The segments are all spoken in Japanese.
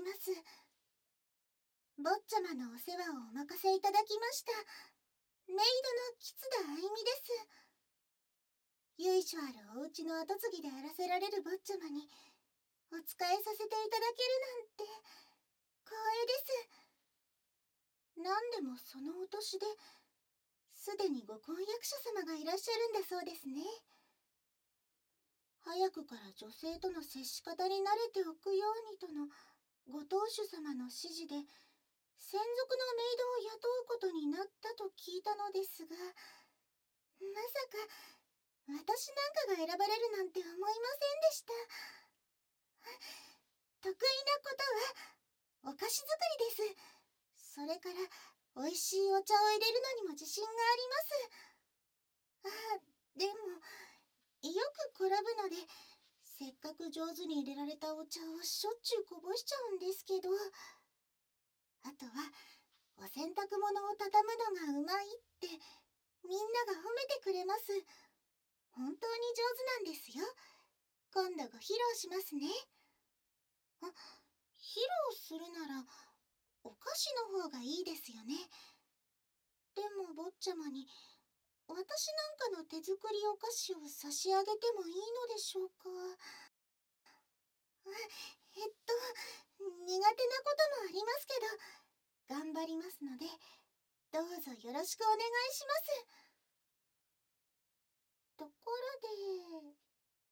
ます。坊ちゃまのお世話をお任せいただきました。メイドの吉田あいみです。由緒あるお家の跡継ぎであらせられる坊ちゃまにお仕えさせていただけるなんて光栄です。何でもそのお年で、すでにご婚約者様がいらっしゃるんだそうですね。早くから女性との接し方に慣れておくようにとのご当主様の指示で、専属のメイドを雇うことになったと聞いたのですが、まさか私なんかが選ばれるなんて思いませんでした。得意なことはお菓子作りです。それから美味しいお茶を入れるのにも自信があります。でもよく転ぶので、せっかく上手に入れられたお茶をしょっちゅうこぼしちゃうんですけど、あとはお洗濯物を畳むのがうまいってみんなが褒めてくれます。本当に上手なんですよ。今度ご披露しますね。披露するならお菓子の方がいいですよね。でも坊ちゃまに私なんかの手作りお菓子を差し上げてもいいのでしょうか。苦手なこともありますけど、頑張りますので、どうぞよろしくお願いします。ところで、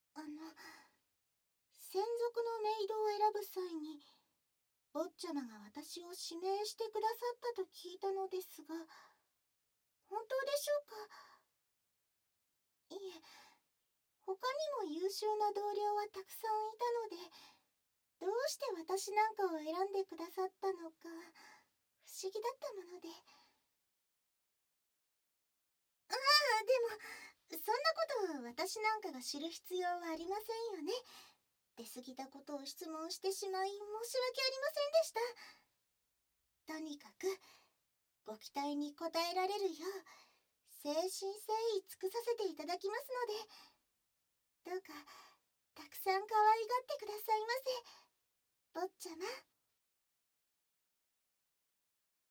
専属のメイドを選ぶ際に、坊ちゃまが私を指名してくださったと聞いたのですが、本当でしょうか。いえ、他にも優秀な同僚はたくさんいたので、どうして私なんかを選んでくださったのか、不思議だったもので。でも、そんなことを私なんかが知る必要はありませんよね。出過ぎたことを質問してしまい申し訳ありませんでした。とにかく、ご期待に応えられるよう、誠心誠意尽くさせていただきますので、どうか、たくさん可愛がってくださいませ、坊ちゃま。